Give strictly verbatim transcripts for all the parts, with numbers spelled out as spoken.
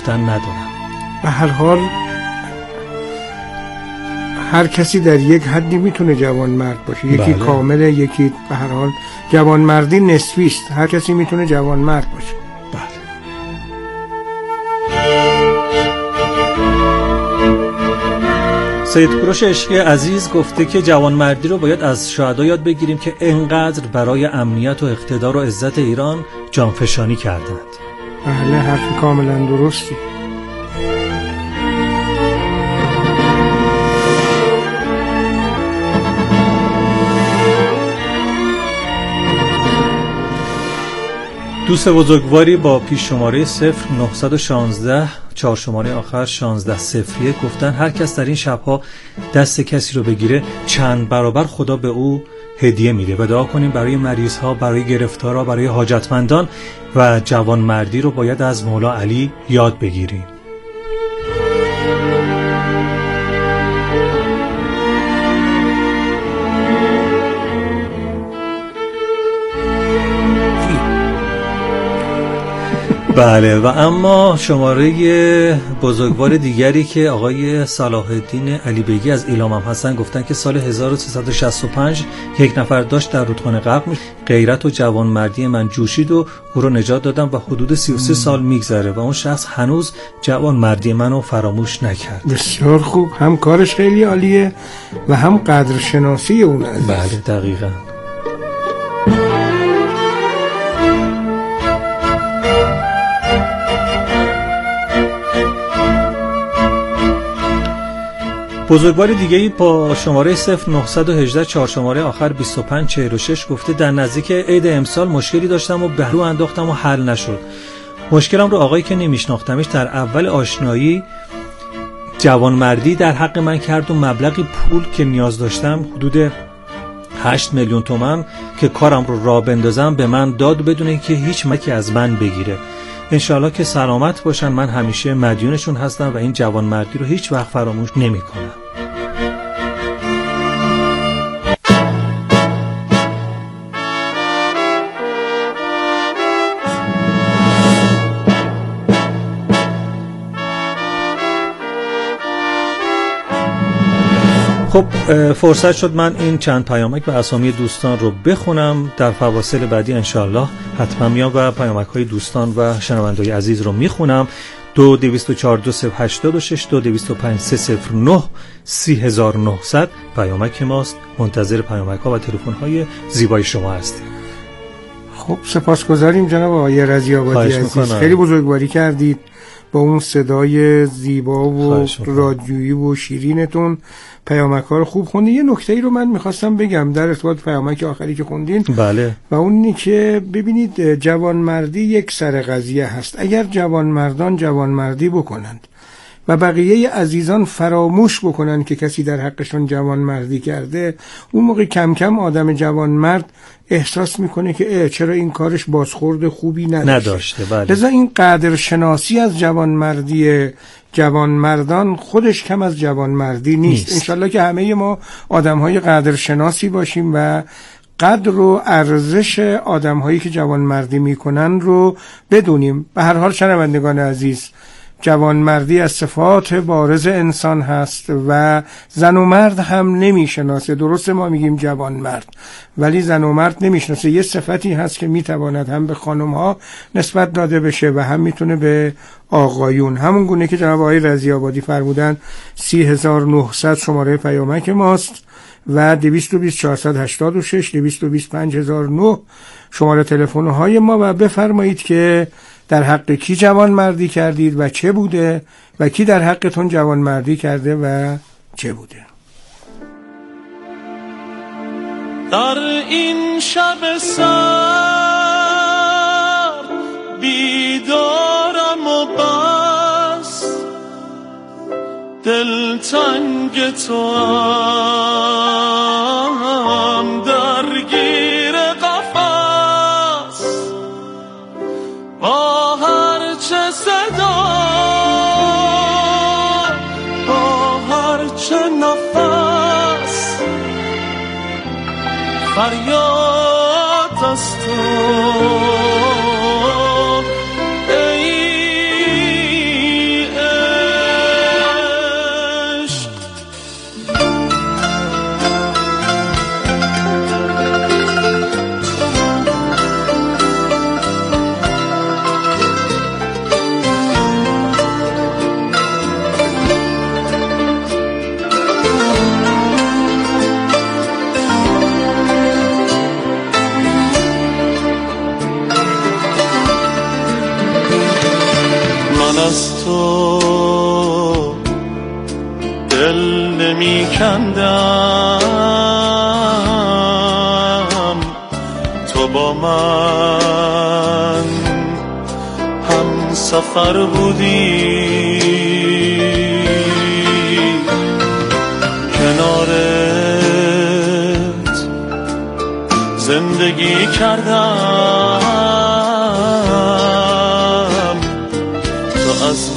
گفتن ندارم. به هر حال هر کسی در یک حدی میتونه جوان مرد باشه، یکی بله. کامله، یکی به هر حال جوان مردی نسبی است، هر کسی میتونه جوان مرد باشه. بله. سید کوروش عشقی عزیز گفته که جوانمردی رو باید از شهدا یاد بگیریم که انقدر برای امنیت و اقتدار و عزت ایران جانفشانی کردند. بله، حرف کاملا درستی. دوست بزرگواری با پیش شماره صفر نه یک شش چهار شماره آخر شانزده صفریه گفتن هر کس در این شبها دست کسی رو بگیره چند برابر خدا به او هدیه میده و دعا کنیم برای مریض ها، برای گرفتارا، برای حاجتمندان و جوانمردی رو باید از مولا علی یاد بگیریم. بله، و اما شماره بزرگوار دیگری که آقای صلاح الدین علی بیگی از ایلام هم هستن گفتن که سال هزار و سیصد و شصت و پنج یک نفر داشت در رودخانه غرق میشه، غیرت و جوانمردی من جوشید و او رو نجات دادم و حدود سی و سه سال میگذره و اون شخص هنوز جوانمردی منو فراموش نکرد. بسیار خوب، هم کارش خیلی عالیه و هم قدرشناسی اون عزیز. بله دقیقاً. بزرگوار دیگه‌ای با شماره صفر نه یک هشت چهار شماره آخر بیست و پنج چهل و شش گفته در نزدیک عید امسال مشکلی داشتم و بهرو انداختم و حل نشد. مشکلم رو آقایی که نمیشناختمش در اول آشنایی جوانمردی در حق من کرد و مبلغی پول که نیاز داشتم حدود هشت میلیون تومان که کارم رو راه بندازم به من داد بدون اینکه هیچ مکی از من بگیره. انشالله که سلامت باشن، من همیشه مدیونشون هستم و این جوانمردی رو هیچ وقت فراموش نمی کنم. خب فرصت شد من این چند پیامک و اسامی دوستان رو بخونم. در فواصل بعدی انشالله حتما میام و پیامک های دوستان و شنوندگان عزیز رو میخونم. دو دویست و چهار دو صفر هشتاد و شش دو دویست و پنج سه صفر نه سی هزار و نهصد پیامک ماست. منتظر پیامک ها و تلفن های زیبای شما هستیم. خب سپاسگزاریم جناب آقای رضی آبادی عزیز، خیلی بزرگواری کردید با اون صدای زیبا و رادیویی و شیرینتون. پیامک ها رو خوب خوندین. یه نکته ای رو من میخواستم بگم در ارتباط پیامک آخری که خوندین. بله. و اون اینه که ببینید جوانمردی یک سر قضیه هست. اگر جوانمردان جوانمردی بکنند و بقیه عزیزان فراموش بکنن که کسی در حقشون جوانمردی کرده، اون موقع کم کم آدم جوانمرد احساس میکنه که چرا این کارش بازخورد خوبی نداشته. نداشته بله. لذا این قدرشناسی از جوانمردی جوانمردان خودش کم از جوانمردی نیست, نیست. انشالله که همه ما آدمهای قدرشناسی باشیم و قدر و ارزش آدمهایی که جوانمردی میکنن رو بدونیم. به هر حال شنوندگان عزیز، جوانمردی از صفات بارز انسان هست و زن و مرد هم نمیشناسه. درسته ما میگیم جوانمرد، ولی زن و مرد نمیشناسه. یه صفتی هست که میتواند هم به خانم ها نسبت داده بشه و هم میتونه به آقایون. همون گونه که جناب آقای رضی آبادی فرمودن سی هزار و نهصد شماره پیامک ماست و دویست و بیست چهارصد و هشتاد و شش دویست و بیست پنج هزار و نه شماره تلفن های ما و بفرمایید که در حق کی جوانمردی کردید و چه بوده و کی در حقتون جوانمردی کرده و چه بوده. در این شب سر بیدارم و بس دلتنگ تو هم درگیر قفس با هر چه صدا با هر چه نفس فریاد از تو. ای من از تو دل نمی کندم، تو با من هم سفر بودی، کنارت زندگی کردم، تو از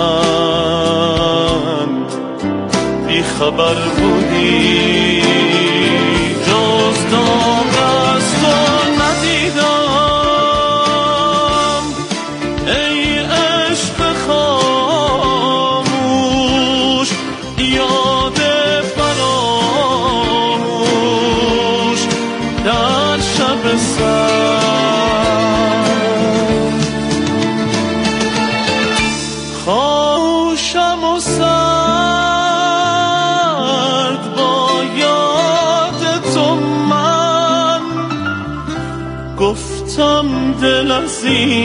من بی خبر بودی، جز داغ از تو ندیدم ای عشق خاموش، یاد فراموش در شب سرد، خاموشم و سرد با یاد تو من، گفتم دل از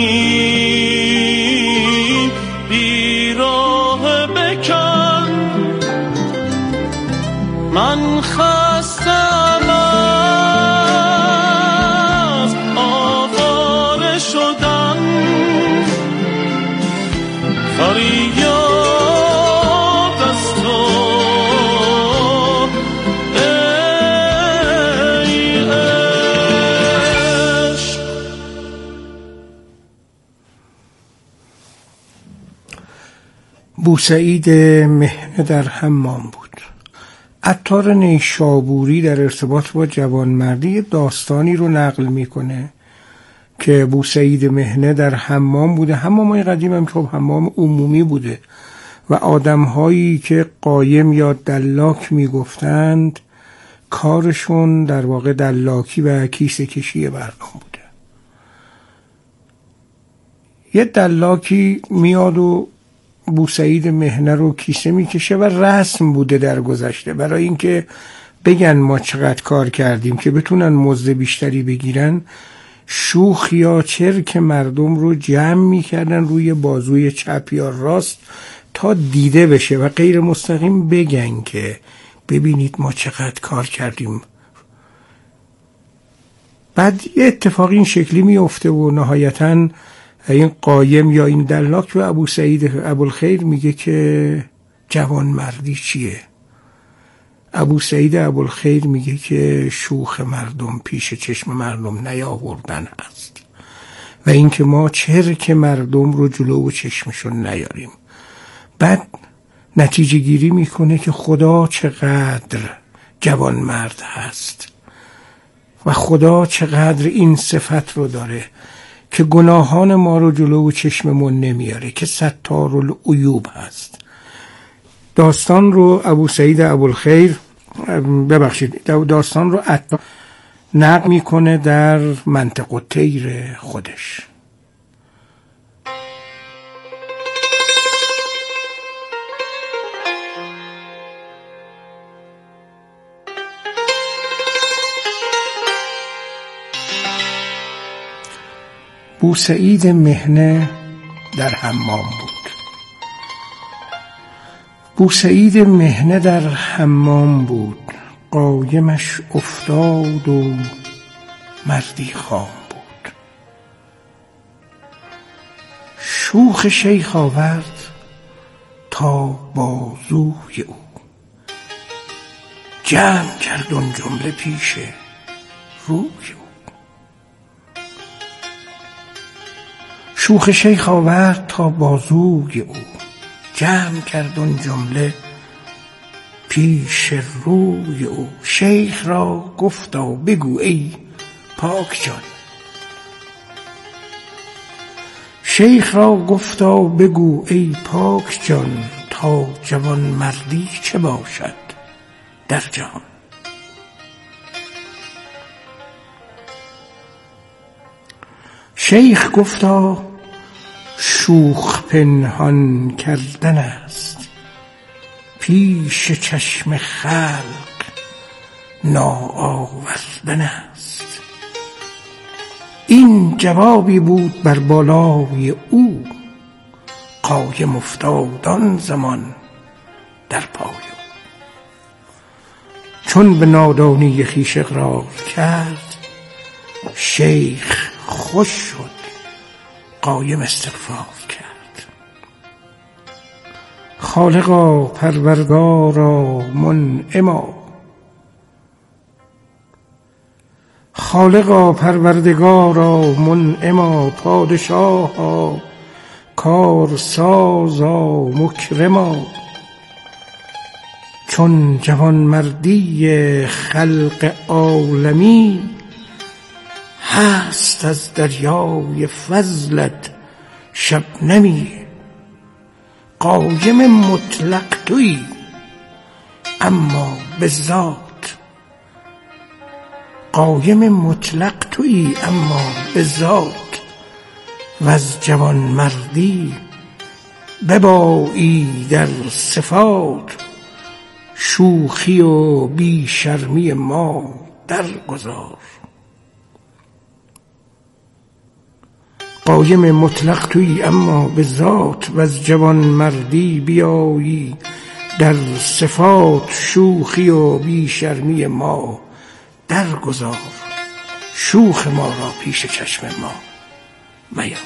این بیراه بکن، من خستم از آواره شدن، فریاد از تو ای عشق. بوسعید مهنه در حمام بود. عطار نیشابوری در ارتباط با جوانمردی داستانی رو نقل میکنه که بوسعید مهنه در حمام بوده. حمامای قدیم هم که حمام عمومی بوده و آدمهایی که قایم یا دلاک میگفتند کارشون در واقع دلاکی و کیسه کشی مردم بوده. یه دلاکی میاد و بوسعید مهنه رو کیسه میکشه و رسم بوده در گذشته برای اینکه بگن ما چقدر کار کردیم که بتونن مزد بیشتری بگیرن، شوخ یا چرک مردم رو جمع میکردن روی بازوی چپ یا راست تا دیده بشه و غیر مستقیم بگن که ببینید ما چقدر کار کردیم. بعد یه اتفاقی این شکلی میفته و نهایتاً این قایم یا این دلاک به ابو سعید ابوالخیر میگه که جوانمردی چیه؟ ابو سعید ابوالخیر میگه که شوخ مردم پیش چشم مردم نیاوردن هست و اینکه ما چرک مردم رو جلو و چشمشون نیاریم. بعد نتیجه گیری میکنه که خدا چقدر جوانمرد هست و خدا چقدر این صفت رو داره که گناهان ما رو جلو و چشممون نمیاره، که ستار العیوب هست. داستان رو ابو سعید ابوالخیر ببخشید داستان رو عطار نقل میکنه در منطق الطیر خودش. بوسعید مهنه در حمام بود. بوسعید مهنه در حمام بود، قایمش افتاد و مردی خام بود. شوخ شیخ آورد تا بازوی او، جمع کرد اون جمله پیش روی او. شوخ شیخ آورد تا بازوی او، جمع کرد اون جمله پیش روی او. شیخ را گفتا بگو ای پاک جان، شیخ را گفتا بگو ای پاک جان، تا جوان مردی چه باشد در جهان. شیخ گفتا شوخ پنهان کردن است، پیش چشم خلق ناآوردن است. این جوابی بود بر بالای او، قایم افتاد آن زمان در پای او. چون به نادانی خویش اقرار کرد، شیخ خوش شد قایم استغفار کرد. خالقا پروردگارا منعما، خالقا پروردگارا منعما، پادشاها کارسازا مکرما. چون جوانمردی خلق عالمی، هست از دریای فضلت شبنمی. قایم مطلق تویی اما به ذات، قایم مطلق تویی اما به ذات. و از جوانمردی ببایی در صفات، شوخی و بی شرمی ما درگذار. قایم مطلق تویی اما به ذات، و از جوانمردی بیایی در صفات، شوخی و بی شرمی ما درگذار. شوخ ما را پیش چشم ما میار.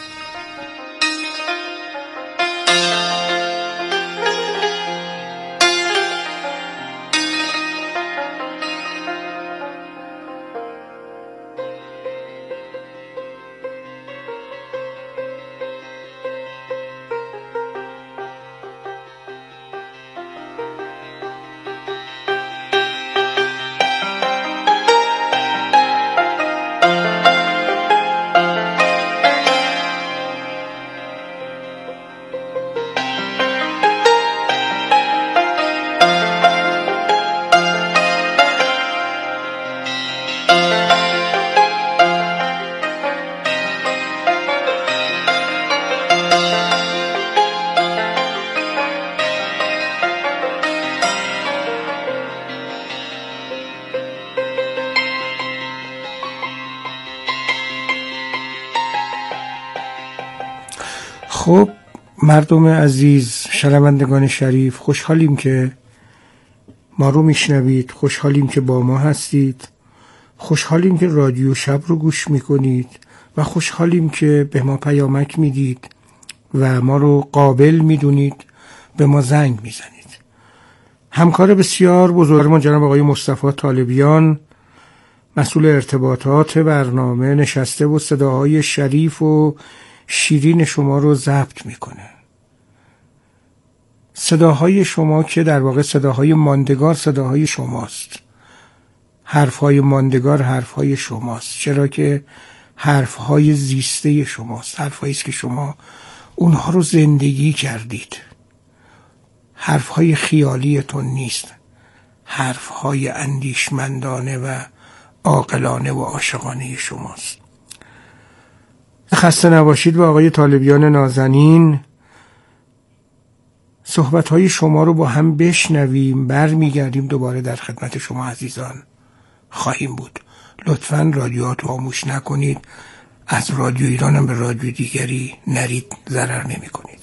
خب مردم عزیز، شنوندگان شریف، خوشحالیم که ما رو میشنوید، خوشحالیم که با ما هستید، خوشحالیم که رادیو شب رو گوش میکنید و خوشحالیم که به ما پیامک میدید و ما رو قابل میدونید به ما زنگ میزنید. همکار بسیار بزرگمون جناب آقای مصطفی طالبیان، مسئول ارتباطات برنامه، نشسته و صداهای شریف و شیرین شما رو ضبط میکنه. صداهای شما که در واقع صداهای ماندگار صداهای شماست، حرفهای ماندگار حرفهای شماست، چرا که حرفهای زیسته شماست، حرفهایی است که شما اونها رو زندگی کردید. حرفهای خیالیتون نیست، حرفهای اندیشمندانه و عاقلانه و عاشقانه شماست. خسته نباشید با آقای طالبیان نازنین. صحبت‌های شما رو با هم بشنویم، برمیگردیم دوباره در خدمت شما عزیزان خواهیم بود. لطفاً رادیوات رو خاموش نکنید، از رادیو ایران هم به رادیو دیگری نرید، ضرر نمی کنید.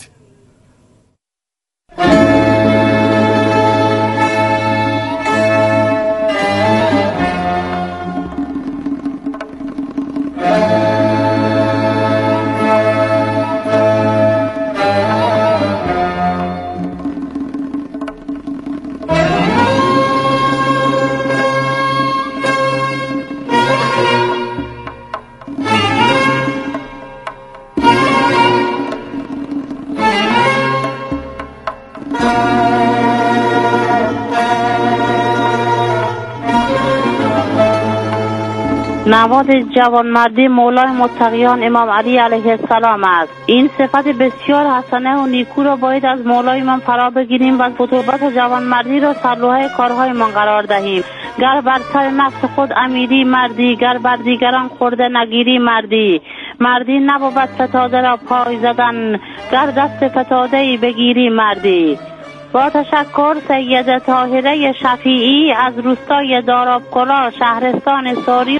نواد جوانمردی مولای متقیان امام علی علیه السلام است. این صفت بسیار حسنه و نیکو را باید از مولای من فرا بگیریم و فتوبت جوانمردی را سرلوحه کارهای من قرار دهیم. گر بر سر نفس خود امیری مردی، گر بر دیگران خورده نگیری مردی. مردی نبود فتاده را پای زدن، گر دست فتاده ای بگیری مردی. با تشکر سید طاهره شفیعی از روستای دارابکلا، شهرستان ساری.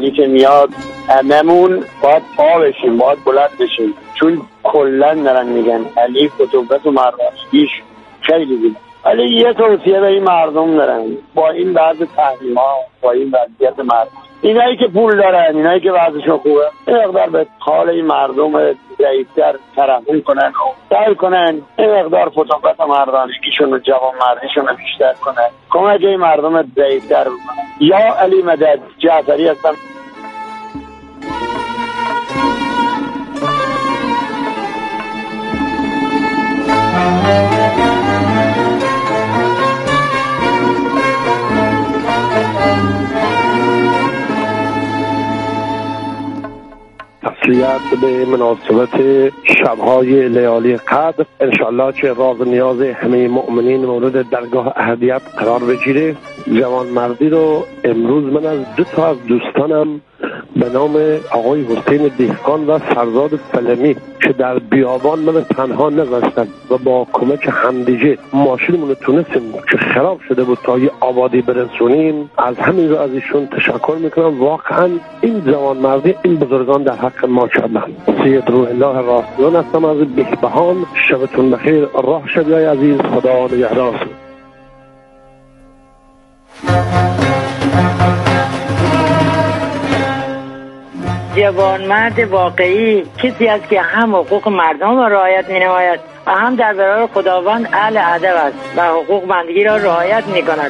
علی که میاد هممون باید پا بشیم، باید بلند بشیم، چون کلن دارن میگن علی فتوبت و مردانگیش خیلی بود. ولی یه توصیه به این مردم دارن، با این بعض تحریم ها، با این وضعیت مردم، اینایی که پول دارن، اینایی که وضعشون خوبه، این مقدار به حال این مردم ضعیفتر ترحم کنن و سعی کنن این مقدار فتوبت و مردانگیشون و جوان مردیشون رو بیشتر کنن، کمک این مردم ضعیفتر بکنن. یا علی مدد، جعفری هستم. تسلیت به مناسبت شب‌های لیالی قدر، انشالله که راز نیاز همه مؤمنین مورد درگاه احدیت قرار بگیره. جوانمردی رو امروز من از دو تا از دوستانم به نام آقای حسین دهقان و فرزاد فلمی که در بیابان من تنها نذاشتن و با کمک همدیگه ماشینمون رو تونستیم که خراب شده بود تا یه آبادی برسونیم، از همین رو از ایشون تشکر میکنم. واقعا این جوانمردی این بزرگان در حق ما کردن. سید روح الله راسیون هستم از بهبهان. شبتون بخیر، راه شبیای عزیز، خدا نگهدار. جوانمرد واقعی کسی است که هم حقوق مردم را رعایت می‌نماید و هم در برابر خداوند اهل ادب است و حقوق بندگی را رعایت می‌کند.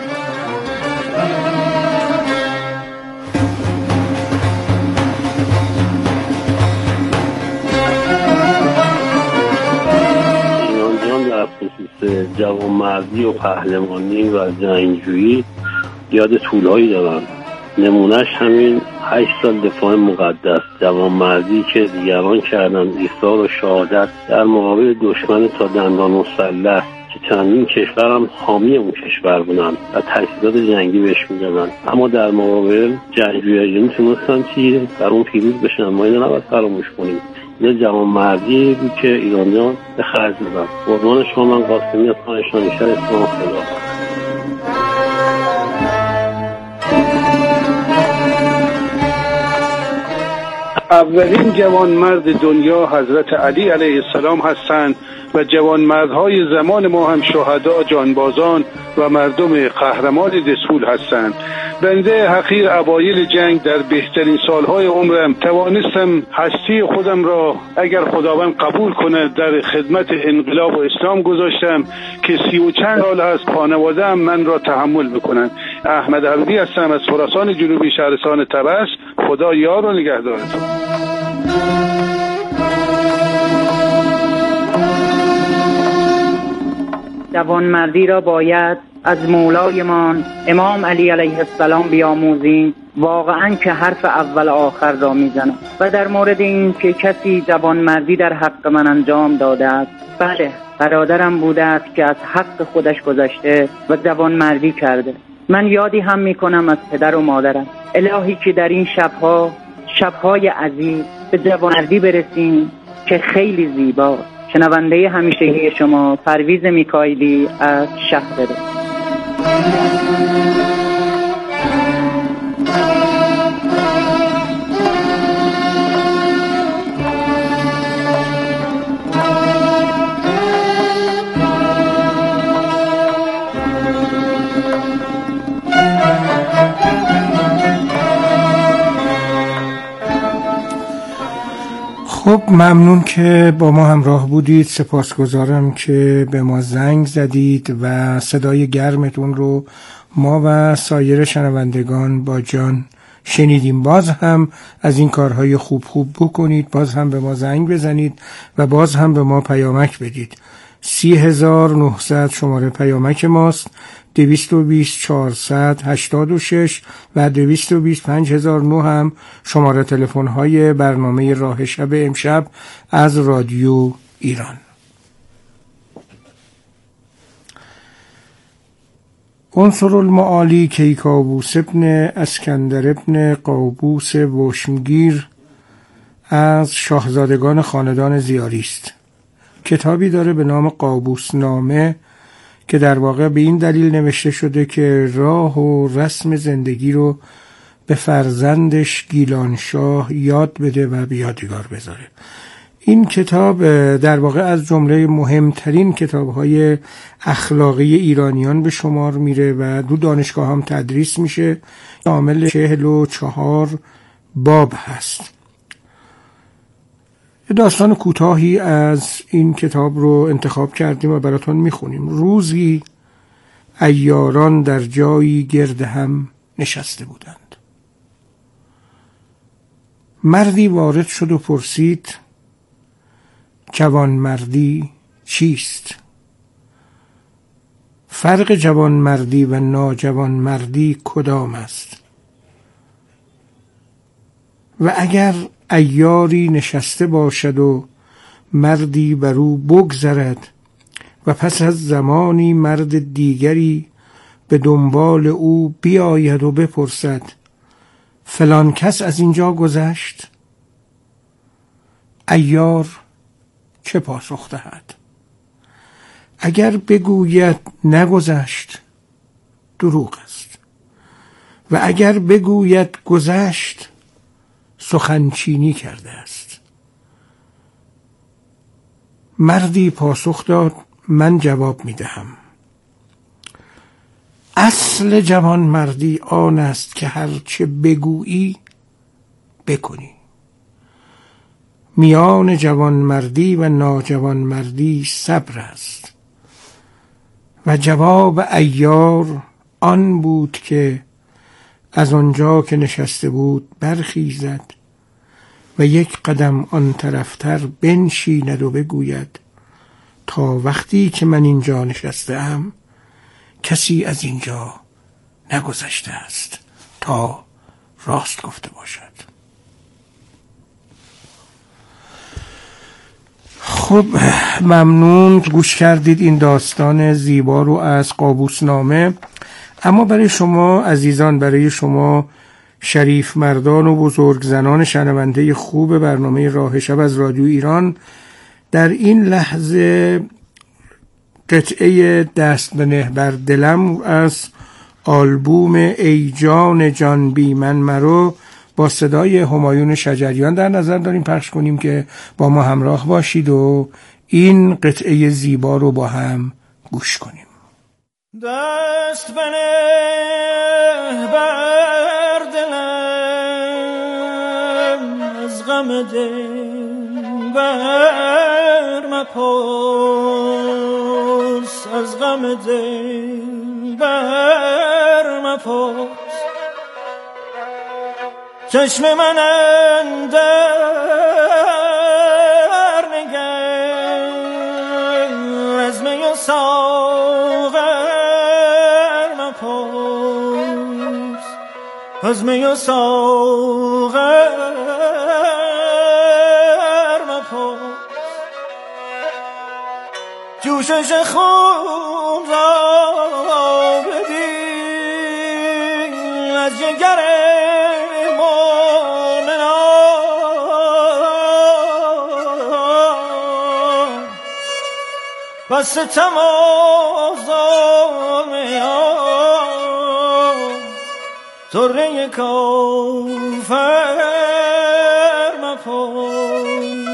ایرانیان در خصوص جوانمردی و پهلوانی و جنگجویی یاد طولهایی دارند. نمونهش همین هشت سال دفاع مقدس، جوانمردی که دیگران کردن، ایثار و شهادت در مقابل دشمن تا دندان مسلح که چندین کشور هم حامی اون کشور بودن و تجهیزات جنگی بهش میدادن، اما در مقابل جنگجویان تونستن چی در اون پیروز بشن. ما اینو نباید فراموش کنیم. یه جوانمردی بود که ایرانیان به خرج دادن. قربان شما من قاسمی از خانشان شهر اسلام خدا. اولین جوانمرد دنیا حضرت علی علیه السلام هستند و جوانمردهای زمان ما هم شهدا، جانبازان و مردم قهرمان دسفول هستند. بنده حقیر اوایل جنگ در بهترین سالهای عمرم توانستم هستی خودم را اگر خداوند قبول کنه در خدمت انقلاب و اسلام گذاشتم که سی و چند سال از خانواده‌ام من را تحمل بکنن. احمد حبیبی هستم از خراسان جنوبی، شهرستان طبس. خدا یار و نگهدارتون. جوانمردی را باید از مولایمان امام علی علیه السلام بیاموزیم، واقعا که حرف اول آخر را میزنم. و در مورد این که کسی جوانمردی در حق من انجام داده است، بله، برادرم بوده است که از حق خودش گذشته و جوانمردی کرده. من یادی هم میکنم از پدر و مادرم. الهی که در این شبها شبهای عزیز به جوانمردی برسیم که خیلی زیبا. شنونده همیشگی شما پرویز میکائیلی از شهرده. خب ممنون که با ما همراه بودید. سپاسگزارم که به ما زنگ زدید و صدای گرمتون رو ما و سایر شنوندگان با جان شنیدیم. باز هم از این کارهای خوب خوب بکنید، باز هم به ما زنگ بزنید و باز هم به ما پیامک بدید. سی هزار و نهصد شماره پیامک ماست، دویست و بیست چهارصد هشتاد و شش و دویست و بیست پنج هزار و نه هم شماره تلفن های برنامه راه شب امشب از رادیو ایران. عنصر المعالی کیکاووس ابن اسکندر ابن قابوس وشمگیر از شاهزادگان خاندان زیاری است. کتابی داره به نام قابوس نامه که در واقع به این دلیل نوشته شده که راه و رسم زندگی رو به فرزندش گیلانشاه یاد بده و به یادگار بذاره. این کتاب در واقع از جمله مهمترین کتاب‌های اخلاقی ایرانیان به شمار میره و دو دانشگاه هم تدریس میشه. شامل چهل و چهار باب هست. داستان کوتاهی از این کتاب رو انتخاب کردیم و براتون میخونیم. روزی عیاران در جایی گرد هم نشسته بودند. مردی وارد شد و پرسید: جوانمردی چیست؟ فرق جوانمردی و ناجوانمردی کدام است؟ و اگر عیاری نشسته باشد و مردی بر او بگذرد و پس از زمانی مرد دیگری به دنبال او بیاید و بپرسد: فلان کس از اینجا گذشت؟ عیار چه پاسخ دهد؟ اگر بگوید نگذشت، دروغ است، و اگر بگوید گذشت، سخنچینی کرده است. مردی پاسخ داد: من جواب می دهم. اصل جوان مردی آن است که هر چه بگویی بکنی. میان جوان مردی و ناجوان مردی صبر است. و جواب عیار آن بود که از آنجا که نشسته بود برخیزد و یک قدم آن طرفتر بنشیند و بگوید: تا وقتی که من اینجا نشستم کسی از اینجا نگذشته است تا راست گفته باشد. خب ممنون گوش کردید این داستان زیبا رو از قابوسنامه. اما برای شما عزیزان، برای شما شریف مردان و بزرگ زنان شنونده خوب برنامه راه شب از رادیو ایران، در این لحظه قطعه دست بنه بر دلم از آلبوم ای جان جان بی من مرو با صدای همایون شجریان در نظر داریم پخش کنیم که با ما همراه باشید و این قطعه زیبا رو با هم گوش کنیم. دست بنه بر دلم، از غم دل بر مپرس، از غم دل بر مپرس. چشم من اندر نگر، از می و ساغر مپرس، از می و ساغر مپرس. جوشش خون را ببین از جگر و ستم آزامیان طره کافر مپرس.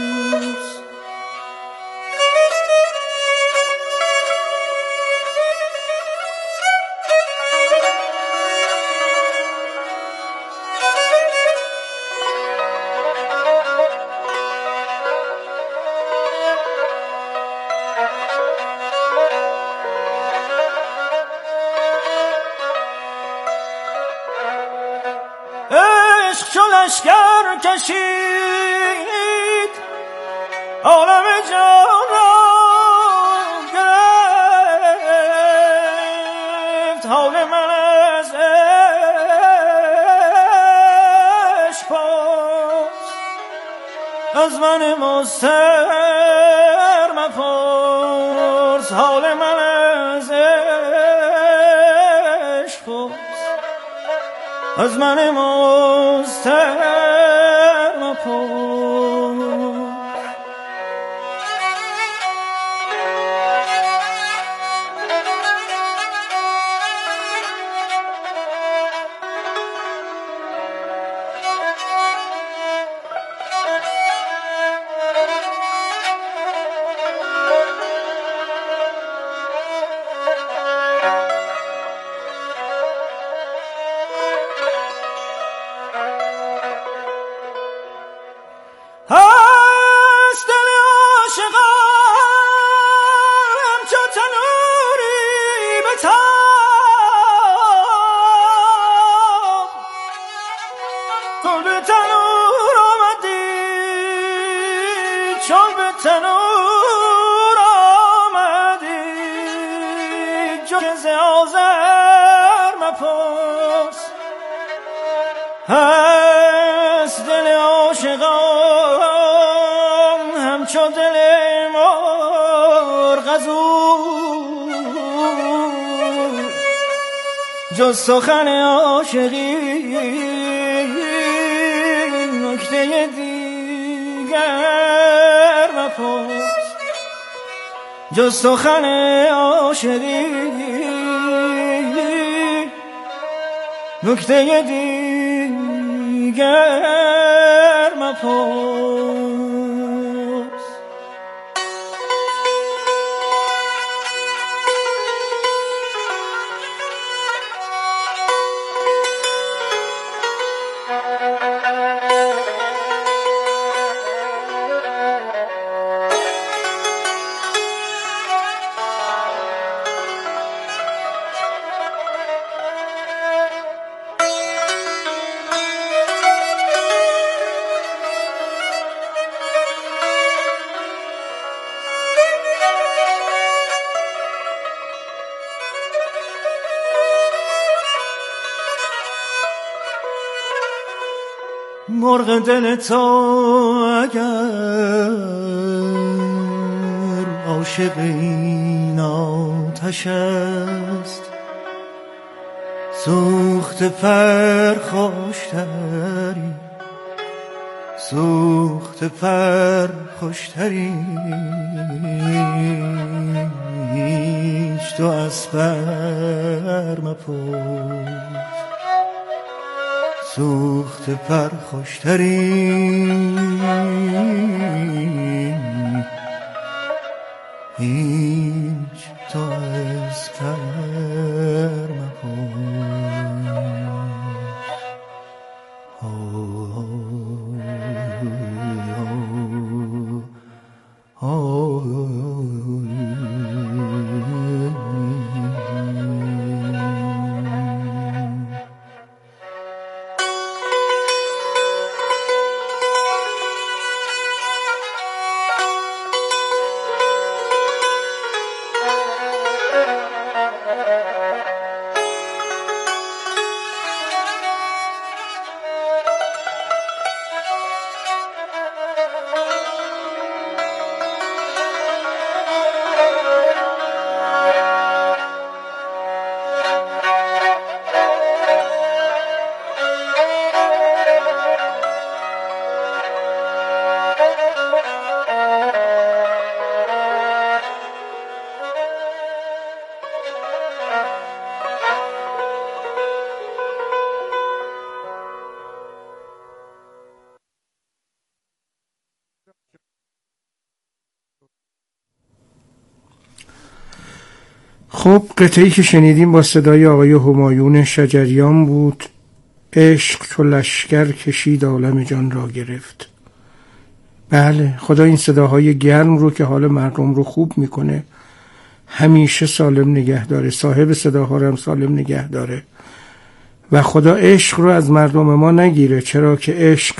لشکر کشید عالم جان را گرفت، حال من از عشق پرس، از من مضطر مپرس. حال من از عشق پرس، از من مضطر مپرس. از او جز سخن عاشقی نکته دیگر مپرس، جز سخن عاشقی نکته دیگر مپرس. مرغ دل تو اگر عاشق این آتش است، سوخت پر خوشتری، سوخت پر خوشتری، هیچ تو از پر مپرس، سوخت پر خوشتری، هیچ تو از پر خب قطعی که شنیدیم با صدای آقای همایون شجریان بود. عشق چو لشکر کشید عالم جان را گرفت. بله، خدا این صداهای گرم رو که حال مردم رو خوب میکنه همیشه سالم نگه داره، صاحب صداها رو هم سالم نگه داره و خدا عشق رو از مردم ما نگیره، چرا که عشق